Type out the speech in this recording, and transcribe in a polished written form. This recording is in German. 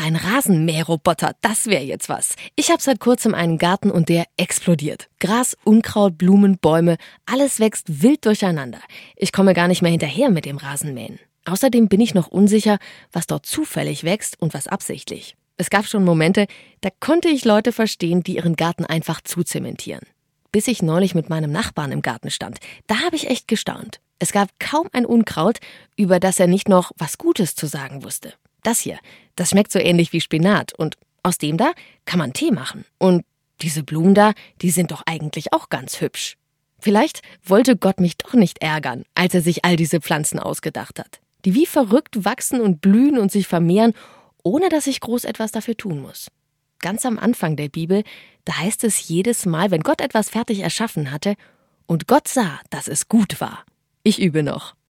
Ein Rasenmäherroboter, das wäre jetzt was. Ich habe seit kurzem einen Garten und der explodiert. Gras, Unkraut, Blumen, Bäume, alles wächst wild durcheinander. Ich komme gar nicht mehr hinterher mit dem Rasenmähen. Außerdem bin ich noch unsicher, was dort zufällig wächst und was absichtlich. Es gab schon Momente, da konnte ich Leute verstehen, die ihren Garten einfach zuzementieren. Bis ich neulich mit meinem Nachbarn im Garten stand. Da habe ich echt gestaunt. Es gab kaum ein Unkraut, über das er nicht noch was Gutes zu sagen wusste. Das hier, das schmeckt so ähnlich wie Spinat und aus dem da kann man Tee machen. Und diese Blumen da, die sind doch eigentlich auch ganz hübsch. Vielleicht wollte Gott mich doch nicht ärgern, als er sich all diese Pflanzen ausgedacht hat, die wie verrückt wachsen und blühen und sich vermehren, ohne dass ich groß etwas dafür tun muss. Ganz am Anfang der Bibel, da heißt es jedes Mal, wenn Gott etwas fertig erschaffen hatte, und Gott sah, dass es gut war. Ich übe noch.